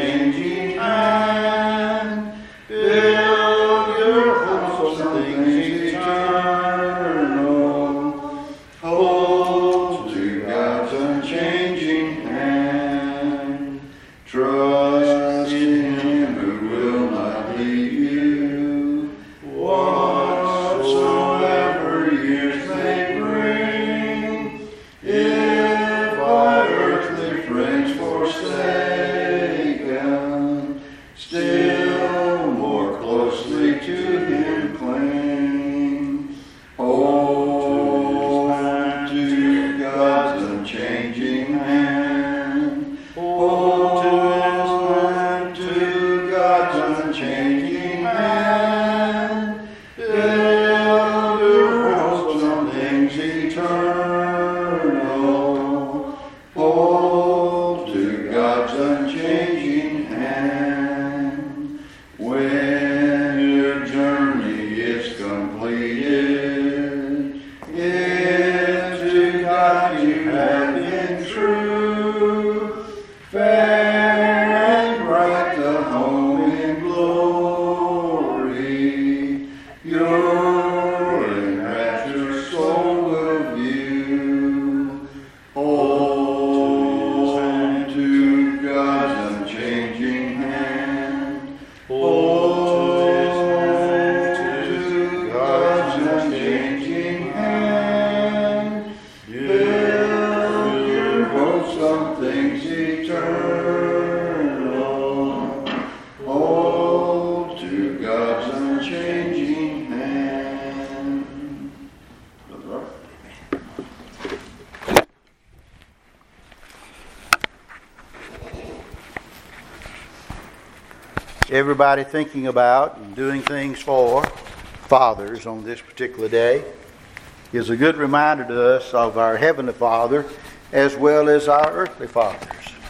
unchanging hand. Build your hopes on things eternal. Hold to God's unchanging hand. Trust in Him who will not leave you. Whatsoever years may bring, if by earthly friends forsaken, still more closely to Him cling. Hold to God's unchanging hand. Hold to God's unchanging hand. Build your hopes on things eternal. Hold to God's unchanging hand. When your journey is completed, if to God you have been true, fair and bright the home in glory, your enraptured soul will view. Hold to God's unchanging hand. Hold to God's unchanging hand. Build your hopes on things eternal. Hold to God's unchanging hand. Everybody thinking about and doing things for fathers on this particular day is a good reminder to us of our Heavenly Father as well as our earthly fathers.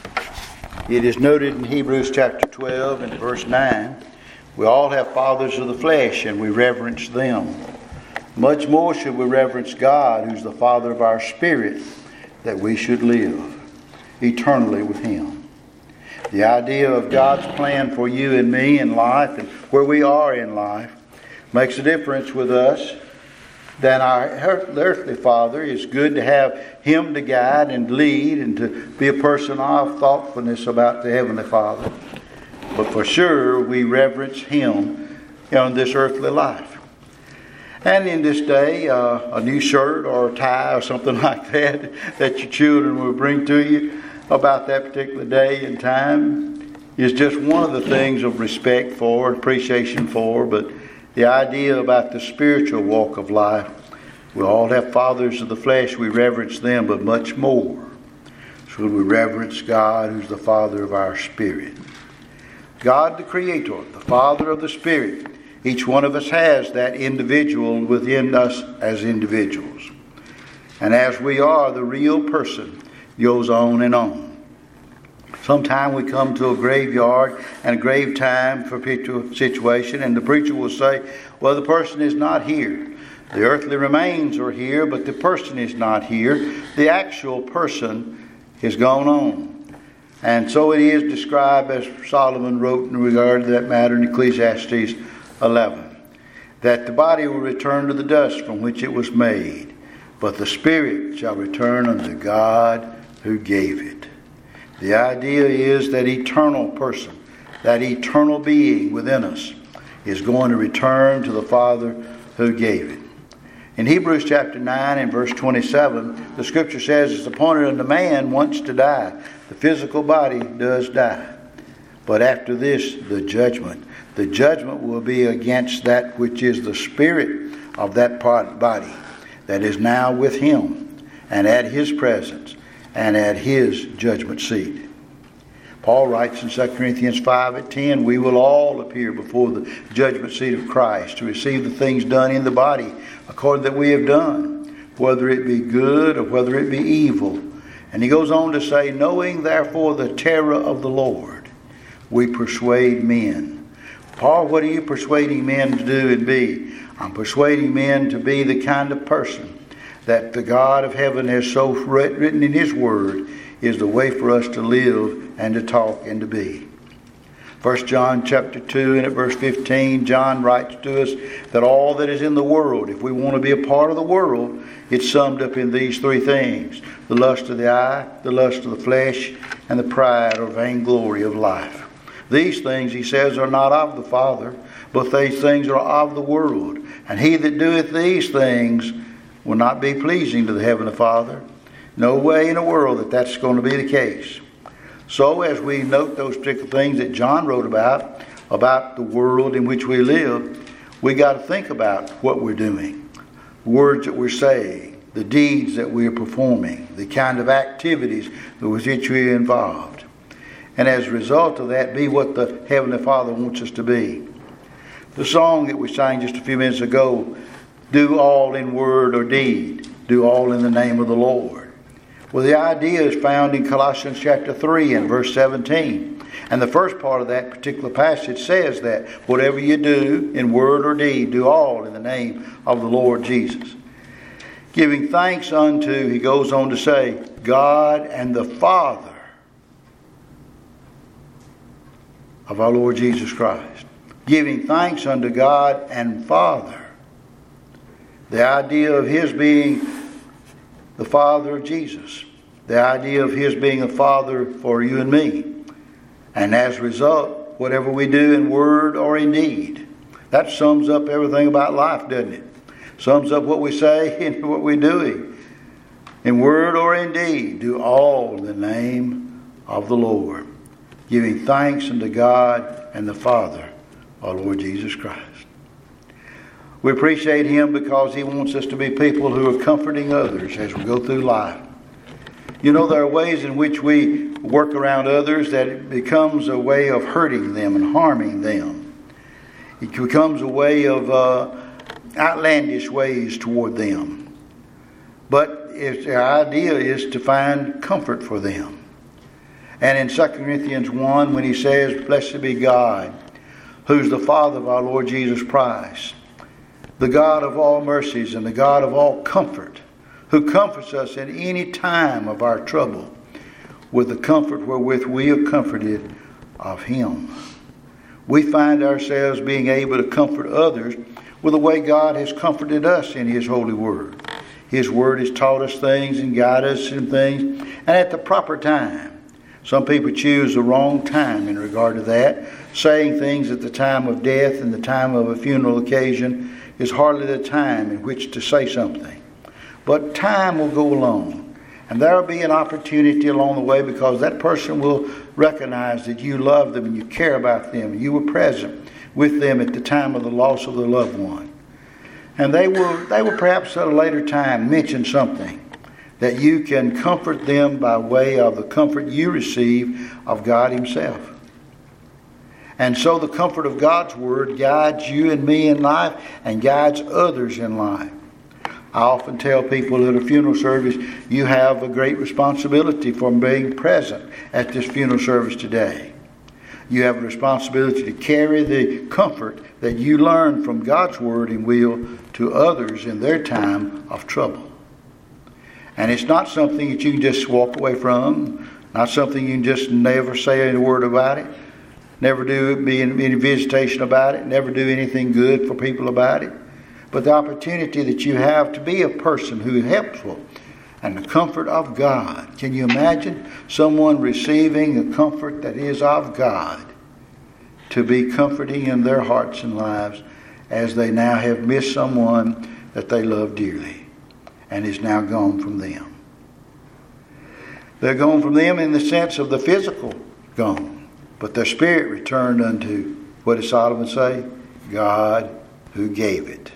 It is noted in Hebrews chapter 12 and verse 9, we all have fathers of the flesh and we reverence them. Much more should we reverence God, who's the Father of our spirit, that we should live eternally with Him. The idea of God's plan for you and me in life and where we are in life makes a difference with us than our earthly father. It's good to have him to guide and lead and to be a person of thoughtfulness about the Heavenly Father. But for sure, we reverence Him in this earthly life. And in this day, a new shirt or a tie or something like that your children will bring to you about that particular day and time is just one of the things of respect for and appreciation for. But the idea about the spiritual walk of life, we all have fathers of the flesh, we reverence them, but much more should we reverence God, who's the Father of our spirit. God the Creator, the Father of the Spirit. Each one of us has that individual within us as individuals. And as we are, the real person goes on and on. Sometime we come to a graveyard and a grave time for a particular situation, and the preacher will say, well, the person is not here. The earthly remains are here, but the person is not here. The actual person is gone on. And so it is described as Solomon wrote in regard to that matter in Ecclesiastes 11, that the body will return to the dust from which it was made, but the spirit shall return unto God who gave it. The idea is that eternal person, that eternal being within us, is going to return to the Father who gave it. In Hebrews chapter 9 and verse 27, the scripture says it's appointed unto man once to die. The physical body does die. But after this, the judgment. The judgment will be against that which is the spirit of that body that is now with Him and at His presence and at His judgment seat. Paul writes in 2 Corinthians 5:10, we will all appear before the judgment seat of Christ to receive the things done in the body according that we have done, whether it be good or whether it be evil. And he goes on to say, knowing therefore the terror of the Lord, we persuade men. Paul, what are you persuading men to do and be? I'm persuading men to be the kind of person that the God of heaven has so written in His Word is the way for us to live and to talk and to be. 1 John chapter 2 and at verse 15, John writes to us that all that is in the world, if we want to be a part of the world, it's summed up in these three things: the lust of the eye, the lust of the flesh, and the pride or vainglory of life. These things, he says, are not of the Father, but these things are of the world. And he that doeth these things will not be pleasing to the heavenly Father. No way in the world that that's going to be the case. So as we note those particular things that John wrote about the world in which we live, we got to think about what we're doing, the words that we're saying, the deeds that we're performing, the kind of activities with which we're involved. And as a result of that, be what the Heavenly Father wants us to be. The song that we sang just a few minutes ago, do all in word or deed, do all in the name of the Lord. Well, the idea is found in Colossians chapter 3 and verse 17. And the first part of that particular passage says that whatever you do in word or deed, do all in the name of the Lord Jesus. Giving thanks unto, he goes on to say, God and the Father of our Lord Jesus Christ. Giving thanks unto God and Father. The idea of his being the Father of Jesus. The idea of his being a Father for you and me. And as a result, whatever we do in word or in deed, that sums up everything about life, doesn't it? Sums up what we say and what we're doing. In word or in deed, do all in the name of the Lord. Giving thanks unto God and the Father, our Lord Jesus Christ. We appreciate him because he wants us to be people who are comforting others as we go through life. You know, there are ways in which we work around others that it becomes a way of hurting them and harming them. It becomes a way of outlandish ways toward them. But the idea is to find comfort for them. And in 2 Corinthians 1, when he says, blessed be God, who's the Father of our Lord Jesus Christ, the God of all mercies and the God of all comfort, who comforts us in any time of our trouble with the comfort wherewith we are comforted of him. We find ourselves being able to comfort others with the way God has comforted us in his holy word. His word has taught us things and guided us in things, and at the proper time. Some people choose the wrong time in regard to that. Saying things at the time of death and the time of a funeral occasion is hardly the time in which to say something. But time will go along. And there will be an opportunity along the way because that person will recognize that you love them and you care about them. You were present with them at the time of the loss of their loved one. And they will perhaps at a later time mention something that you can comfort them by way of the comfort you receive of God himself. And so the comfort of God's word guides you and me in life and guides others in life. I often tell people at a funeral service, you have a great responsibility for being present at this funeral service today. You have a responsibility to carry the comfort that you learn from God's word and will to others in their time of trouble. And it's not something that you can just walk away from, not something you can just never say any word about it, never be in any visitation about it, never do anything good for people about it. But the opportunity that you have to be a person who is helpful and the comfort of God. Can you imagine someone receiving the comfort that is of God to be comforting in their hearts and lives as they now have missed someone that they love dearly and is now gone from them? They're gone from them in the sense of the physical gone, but their spirit returned unto, what did Solomon say? God who gave it.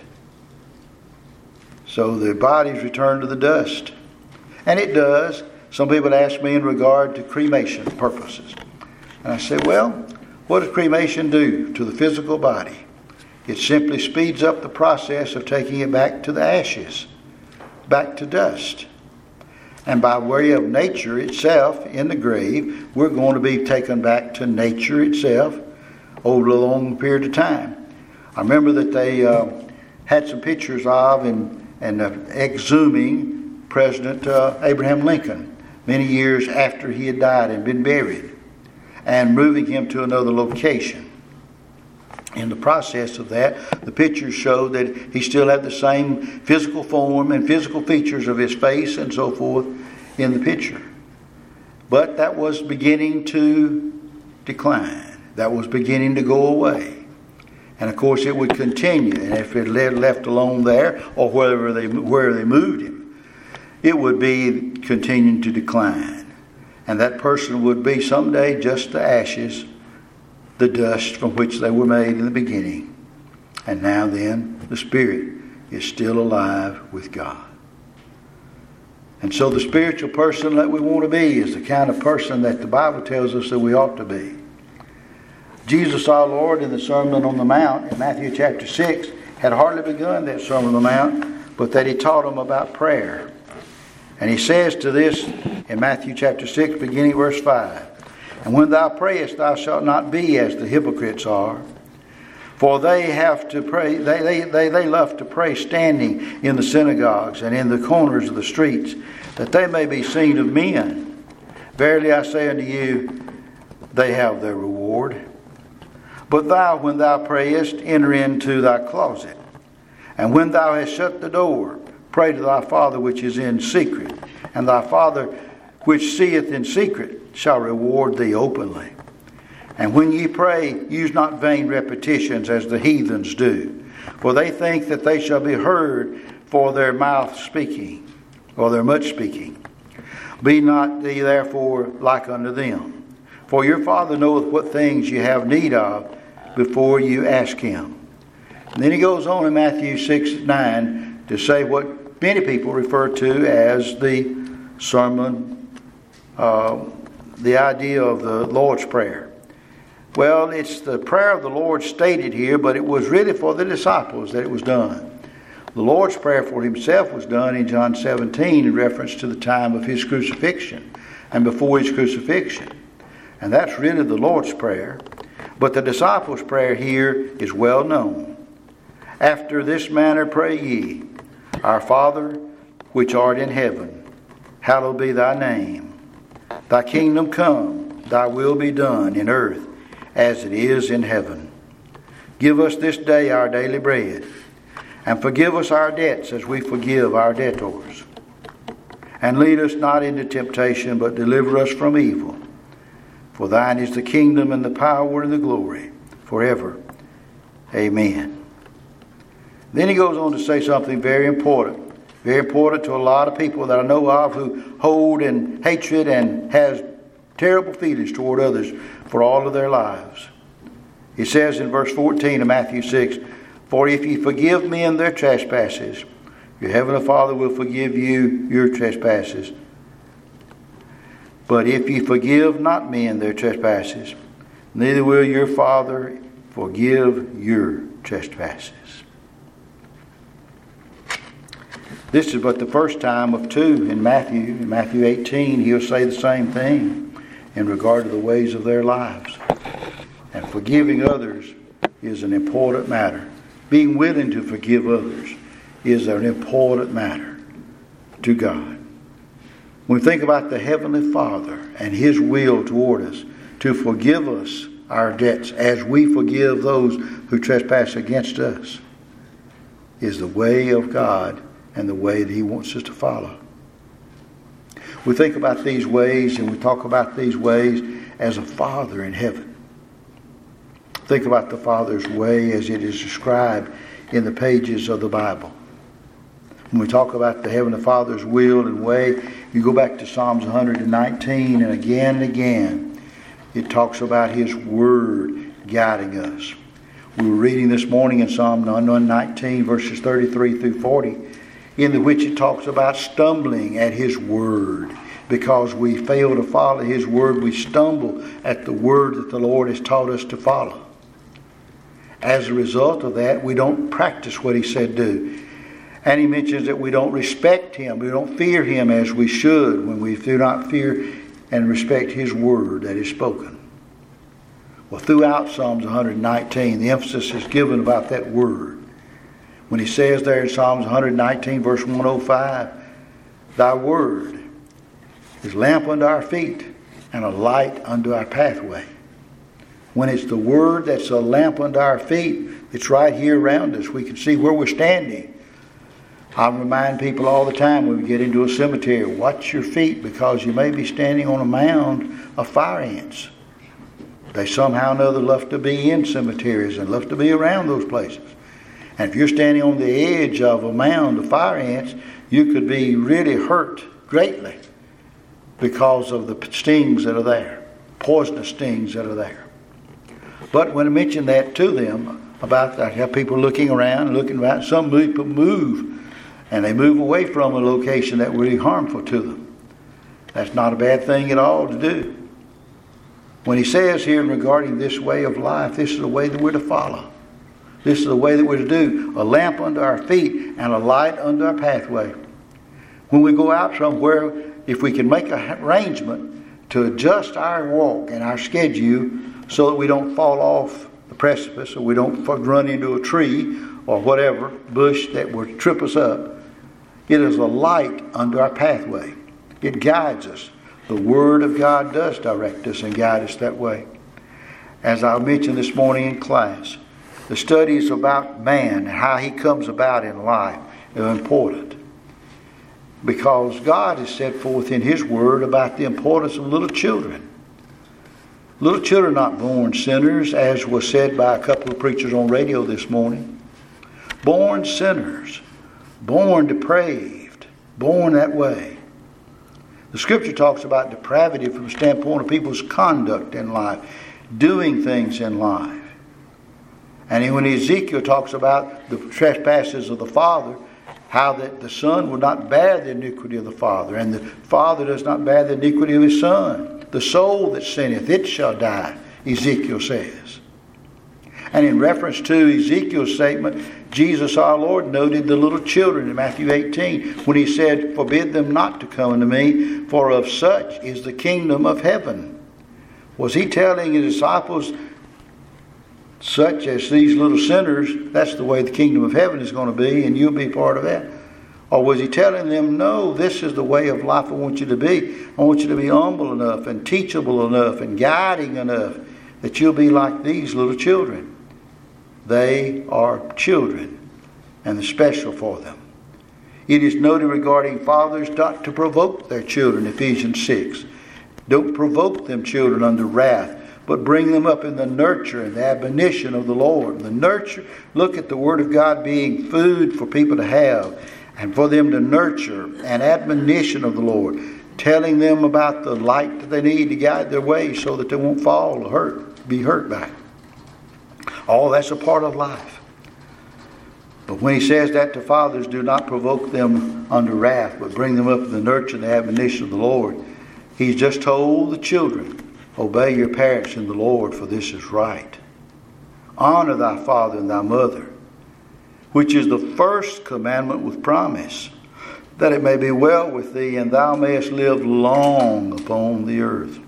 So the body's returned to the dust. And it does. Some people ask me in regard to cremation purposes. And I say, well, what does cremation do to the physical body? It simply speeds up the process of taking it back to the ashes, back to dust. And by way of nature itself in the grave, we're going to be taken back to nature itself over a long period of time. I remember that they had some pictures of and exhuming President Abraham Lincoln many years after he had died and been buried. and moving him to another location. In the process of that, the pictures show that he still had the same physical form and physical features of his face and so forth in the picture. But that was beginning to decline. That was beginning to go away. And of course it would continue. And if it left alone there or where they moved him, it would be continuing to decline. And that person would be someday just the ashes, the dust from which they were made in the beginning. And now then, the spirit is still alive with God. And so the spiritual person that we want to be is the kind of person that the Bible tells us that we ought to be. Jesus our Lord in the Sermon on the Mount in Matthew chapter 6 had hardly begun that Sermon on the Mount, but that he taught them about prayer. And he says to this in Matthew chapter 6, beginning verse 5, "And when thou prayest, thou shalt not be as the hypocrites are, for they have to pray. They love to pray standing in the synagogues and in the corners of the streets, that they may be seen of men. Verily I say unto you, they have their reward. But thou, when thou prayest, enter into thy closet, and when thou hast shut the door, pray to thy Father which is in secret, and thy Father which seeth in secret shall reward thee openly. And when ye pray, use not vain repetitions as the heathens do, for they think that they shall be heard for their mouth speaking, or their much speaking. Be not ye therefore like unto them, for your Father knoweth what things ye have need of before you ask him." And then he goes on in Matthew 6:9 to say what many people refer to as the sermon, the idea of the Lord's Prayer. Well, it's the prayer of the Lord stated here, but it was really for the disciples that it was done. The Lord's Prayer for himself was done in John 17 in reference to the time of his crucifixion and before his crucifixion. And that's really the Lord's Prayer. But the disciples' prayer here is well known. "After this manner pray ye, Our Father which art in heaven, hallowed be thy name. Thy kingdom come, thy will be done in earth as it is in heaven. Give us this day our daily bread, and forgive us our debts as we forgive our debtors. And lead us not into temptation, but deliver us from evil. For thine is the kingdom and the power and the glory forever. Amen." Then he goes on to say something very important to a lot of people that I know of who hold in hatred and has terrible feelings toward others for all of their lives. He says in verse 14 of Matthew 6, "For if ye forgive men their trespasses, your heavenly Father will forgive you your trespasses. But if ye forgive not men their trespasses, neither will your Father forgive your trespasses." This is but the first time of two in Matthew. In Matthew 18, he'll say the same thing in regard to the ways of their lives. And forgiving others is an important matter. Being willing to forgive others is an important matter to God. When we think about the Heavenly Father and his will toward us to forgive us our debts as we forgive those who trespass against us, is the way of God and the way that he wants us to follow. We think about these ways and we talk about these ways as a Father in heaven. Think about the Father's way as it is described in the pages of the Bible. When we talk about the Heavenly Father's will and way, you go back to Psalms 119 and again it talks about his word guiding us. We were reading this morning in Psalm 119 verses 33 through 40, in which it talks about stumbling at his word. Because we fail to follow his word, we stumble at the word that the Lord has taught us to follow. As a result of that, we don't practice what he said do. And he mentions that we don't respect him, we don't fear him as we should when we do not fear and respect his word that is spoken. Well, throughout Psalms 119, the emphasis is given about that word. When he says there in Psalms 119 verse 105, "Thy word is lamp unto our feet and a light unto our pathway." when it's the Word that's a lamp unto our feet, it's right here around us. We can see where we're standing. I remind people all the time when we get into a cemetery, watch your feet, because you may be standing on a mound of fire ants. They somehow or another love to be in cemeteries and love to be around those places. And if you're standing on the edge of a mound of fire ants, you could be really hurt greatly because of the stings that are there, poisonous stings that are there. But when I mention that to them, about that, I have people looking around and looking around. Some people move, and they move away from a location that would be harmful to them. That's not a bad thing at all to do. When he says here regarding this way of life, this is the way that we're to follow. This is the way that we're to do. A lamp under our feet and a light under our pathway. When we go out somewhere, if we can make an arrangement to adjust our walk and our schedule so that we don't fall off the precipice, or we don't run into a tree or whatever bush that will trip us up, it is a light under our pathway. It guides us. The Word of God does direct us and guide us that way. As I mentioned this morning in class, the studies about man and how he comes about in life are important, because God has set forth in His Word about the importance of little children. Little children are not born sinners, as was said by a couple of preachers on radio this morning. Born sinners, born depraved, born that way. The Scripture talks about depravity from the standpoint of people's conduct in life, doing things in life. And when Ezekiel talks about the trespasses of the father, how that the son will not bear the iniquity of the father, and the father does not bear the iniquity of his son. The soul that sinneth, it shall die, Ezekiel says. And in reference to Ezekiel's statement, Jesus our Lord noted the little children in Matthew 18 when He said, "Forbid them not to come unto me, for of such is the kingdom of heaven." Was He telling His disciples, such as these little sinners, that's the way the kingdom of heaven is going to be, and you'll be part of that? Or was He telling them, no, this is the way of life I want you to be. I want you to be humble enough and teachable enough and guiding enough that you'll be like these little children. They are children, and it's special for them. It is noted regarding fathers not to provoke their children, Ephesians 6. Don't provoke them, children, under wrath, but bring them up in the nurture and the admonition of the Lord. The nurture, look at the Word of God being food for people to have, and for them to nurture and admonition of the Lord, telling them about the light that they need to guide their way so that they won't fall or be hurt by it. All that's a part of life. But when He says that to fathers, do not provoke them under wrath, but bring them up in the nurture and the admonition of the Lord, He's just told the children, obey your parents in the Lord, for this is right. Honor thy father and thy mother, which is the first commandment with promise, that it may be well with thee, and thou mayest live long upon the earth.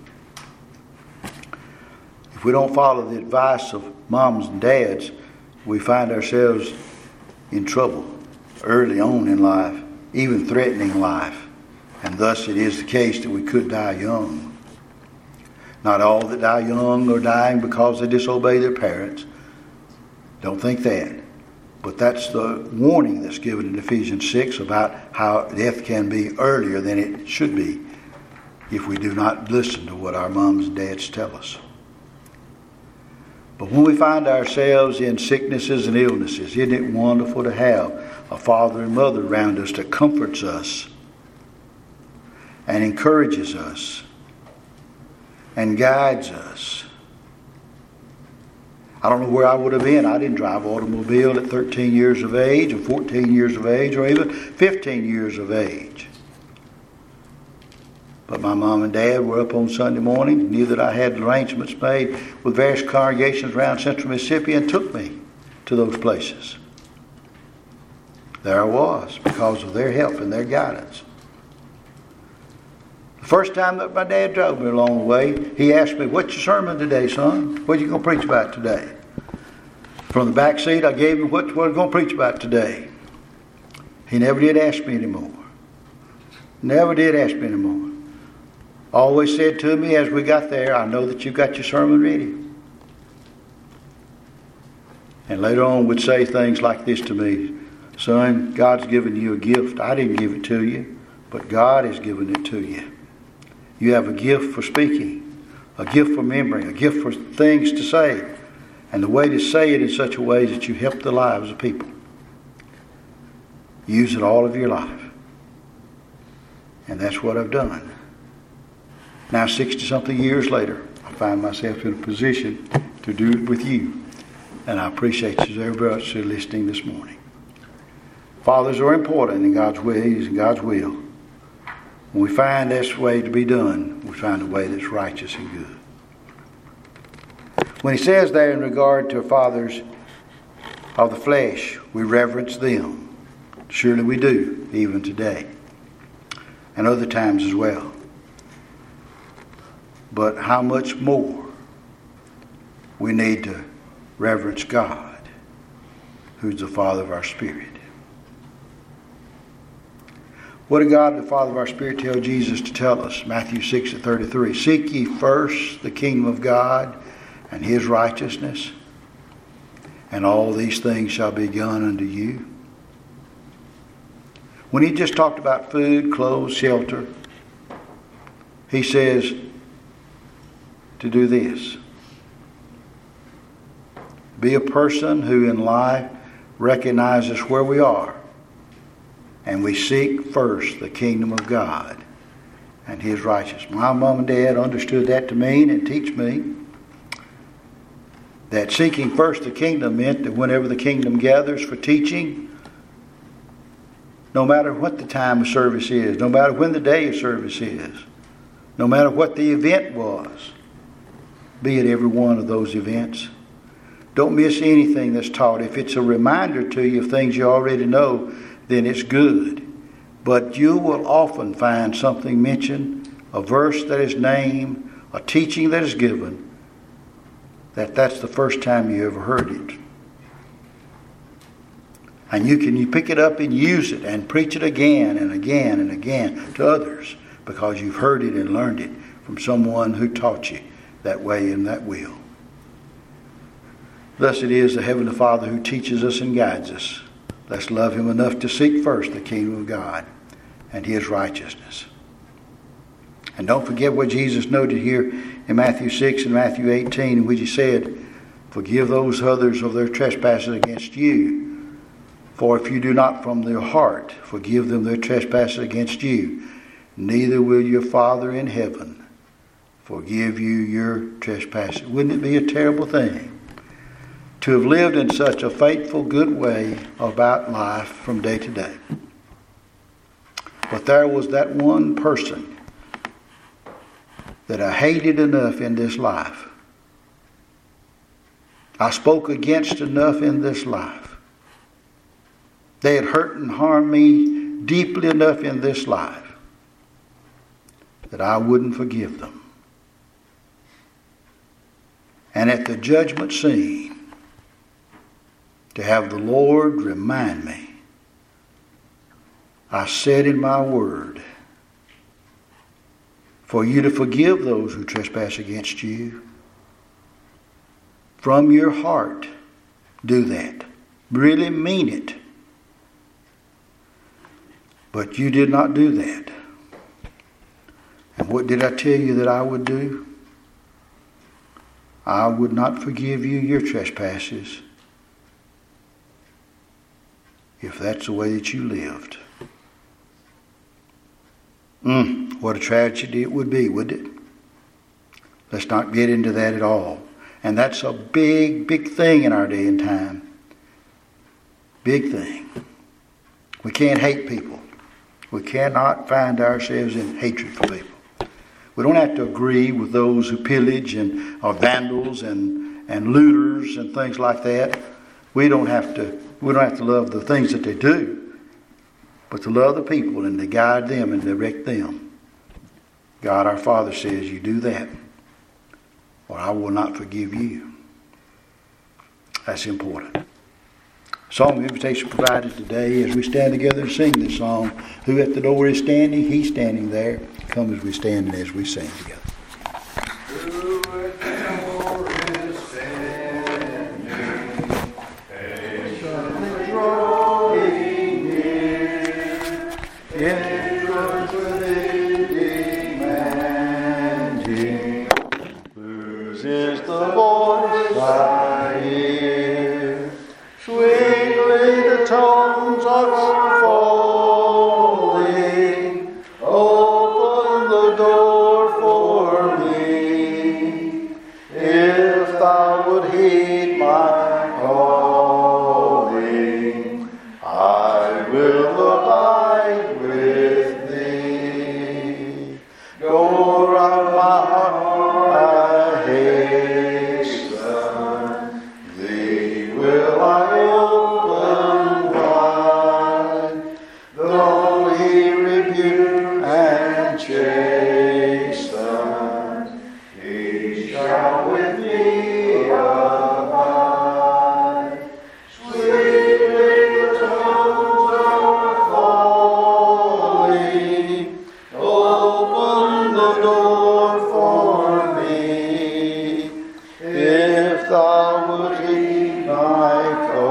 If we don't follow the advice of moms and dads, we find ourselves in trouble early on in life, even threatening life. And thus it is the case that we could die young. Not all that die young are dying because they disobey their parents. Don't think that. But that's the warning that's given in Ephesians 6 about how death can be earlier than it should be if we do not listen to what our moms and dads tell us. But when we find ourselves in sicknesses and illnesses, isn't it wonderful to have a father and mother around us that comforts us and encourages us and guides us? I don't know where I would have been. I didn't drive an automobile at 13 years of age or 14 years of age or even 15 years of age. But my mom and dad were up on Sunday morning, knew that I had arrangements made with various congregations around Central Mississippi, and took me to those places. There I was because of their help and their guidance. The first time that my dad drove me along the way, he asked me, "What's your sermon today, son? What are you going to preach about today?" From the back seat, I gave him what I'm going to preach about today. He never did ask me anymore. Never did ask me anymore. Always said to me as we got there, "I know that you got your sermon ready." And later on would say things like this to me: son, God's given you a gift. I didn't give it to you, but God has given it to you. You have a gift for speaking, a gift for memory, a gift for things to say, and the way to say it in such a way that you help the lives of people. Use it all of your life. And that's what I've done. Now, 60-something years later, I find myself in a position to do it with you. And I appreciate you very much for listening this morning. Fathers are important in God's ways and God's will. When we find this way to be done, we find a way that's righteous and good. When he says there in regard to fathers of the flesh, we reverence them. Surely we do, even today. And other times as well. But how much more we need to reverence God, who's the Father of our spirit. What did God, the Father of our spirit, tell Jesus to tell us? Matthew 6:33. Seek ye first the kingdom of God and his righteousness, and all these things shall be done unto you. When he just talked about food, clothes, shelter, he says to do this. Be a person who in life recognizes where we are, and we seek first the kingdom of God and his righteousness. My mom and dad understood that to mean and teach me that seeking first the kingdom meant that whenever the kingdom gathers for teaching, no matter what the time of service is, no matter when the day of service is, no matter what the event was, be at every one of those events, don't miss anything that's taught. If it's a reminder to you of things you already know, then it's good. But you will often find something mentioned, a verse that is named, a teaching that is given, that's the first time you ever heard it. And you pick it up and use it and preach it again and again and again to others because you've heard it and learned it from someone who taught you that way and that will. Thus it is the Heavenly Father who teaches us and guides us. Let's love him enough to seek first the kingdom of God and his righteousness. And don't forget what Jesus noted here in Matthew 6 and Matthew 18, in which he said, forgive those others of their trespasses against you. For if you do not from their heart forgive them their trespasses against you, neither will your Father in heaven forgive you your trespasses. Wouldn't it be a terrible thing to have lived in such a faithful, good way about life from day to day? But there was that one person that I hated enough in this life. I spoke against enough in this life. They had hurt and harmed me deeply enough in this life that I wouldn't forgive them. And at the judgment scene, to have the Lord remind me, I said in my word, for you to forgive those who trespass against you. From your heart, do that. Really mean it. But you did not do that. And what did I tell you that I would do? I would not forgive you your trespasses if that's the way that you lived. What a tragedy it would be, wouldn't it? Let's not get into that at all. And that's a big, big thing in our day and time. Big thing. We can't hate people. We cannot find ourselves in hatred for people. We don't have to agree with those who pillage and are vandals and looters and things like that. We don't have to love the things that they do, but to love the people and to guide them and direct them. God our Father says, you do that, or I will not forgive you. That's important. Song of invitation provided today as we stand together and sing this song. Who at the door is standing? He's standing there. Come as we stand and as we sing together. Who at the door is standing? heed my calling, I will abide with thee. Door of my heart I hasten, thee will I open wide. Though he rebuke and chasten, he shall with me abide. Sweetly the tones are falling, open the door for me. If thou wilt heed my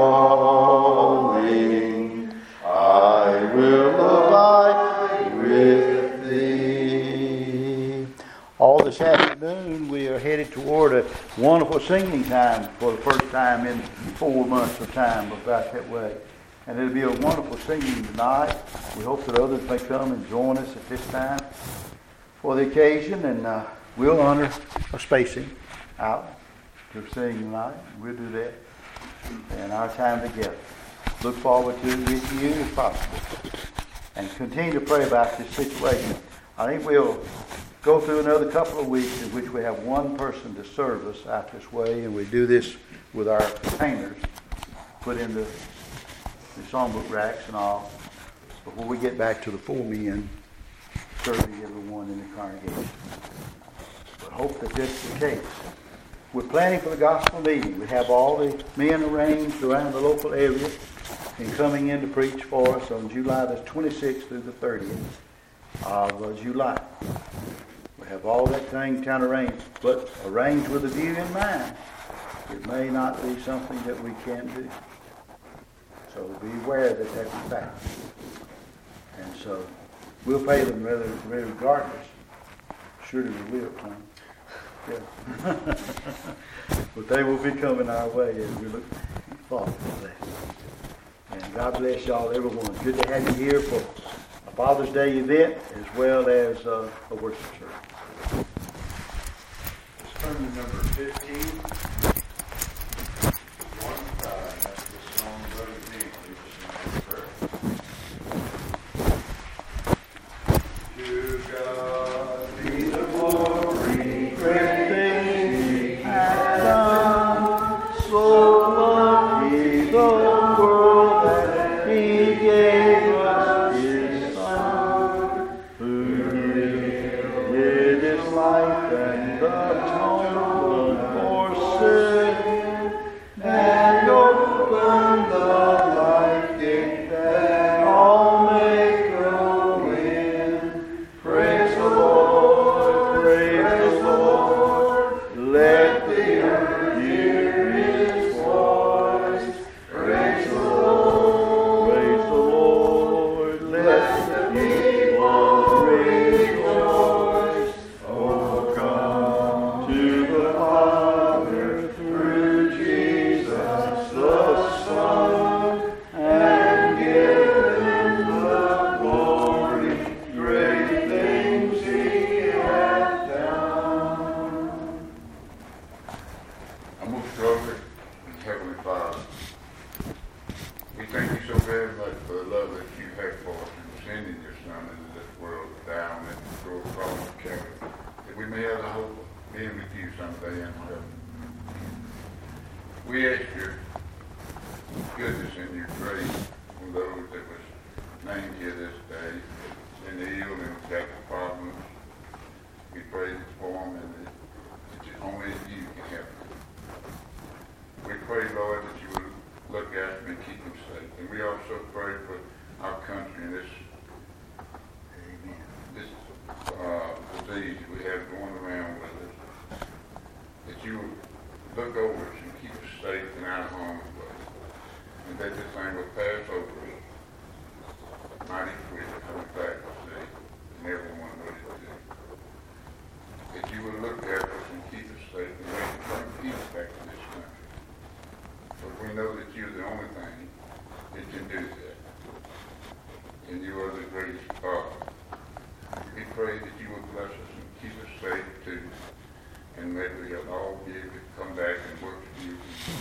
calling, I will abide with thee. All this afternoon we are headed toward a wonderful singing time for the first time in 4 months of time, about that way. And it'll be a wonderful singing tonight. We hope that others may come and join us at this time for the occasion, and we'll honor a spacing out to sing tonight. We'll do that in our time together. Look forward to it with you if possible. And continue to pray about this situation. I think we'll go through another couple of weeks in which we have one person to serve us out this way, and we do this with our painters, put in the songbook racks and all, before we get back to the 4 men serving everyone in the congregation. But hope that this is the case. We're planning for the gospel meeting. We have all the men arranged around the local area and coming in to preach for us on July the 26th through the 30th of July. We have all that thing kind of arranged, but arranged with a view in mind. It may not be something that we can do. So be aware that that's a fact. And so we'll pay them regardless. Surely we will, Tom. Yeah. But they will be coming our way as we look forward to that. And God bless y'all, everyone. Good to have you here for a Father's Day event as well as a worship service. Sermon number 15. That's the song Brother Dean leads us in prayer. To God be the glory, great things He hath done. So loved He the world that He gave us His Son, who gave His life and the atonement for sin, and opened the life gate that all may go in. Praise the Lord, praise the Lord. Let the earth hear His voice. Praise the Lord, let the people rejoice. Oh, come to the Father through Jesus the Son, and give Him the glory. Great things He hath done. Our most lovely and Heavenly Father, we thank you so very much for the love that you have for us in sending your Son into this world to die on that cruel cross of Calvary, that we may have the hope of being with you someday in heaven. We ask your goodness and your grace on those that was named here this day, and the ill and got problems. We pray for them, and that only you can help them. We pray, Lord, that you would look after them and keep them safe. And we also pray for our country and this disease we have going around with us. That you would look over us and keep us safe in our harm's way. And that this thing will pass over us. Mighty quick, coming back to see, and everyone knows it do. That you would look after us and keep us safe and bring peace back to this country. But we know that you're the only thing that can do that. And you are the greatest Father. We pray that you will bless us and keep us safe too. And may we all be able to come back and work for you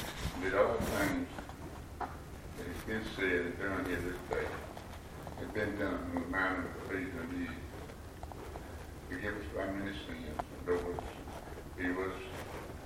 done here this day has been done in the manner of pleasing to you. Forgive us our many sins, though he was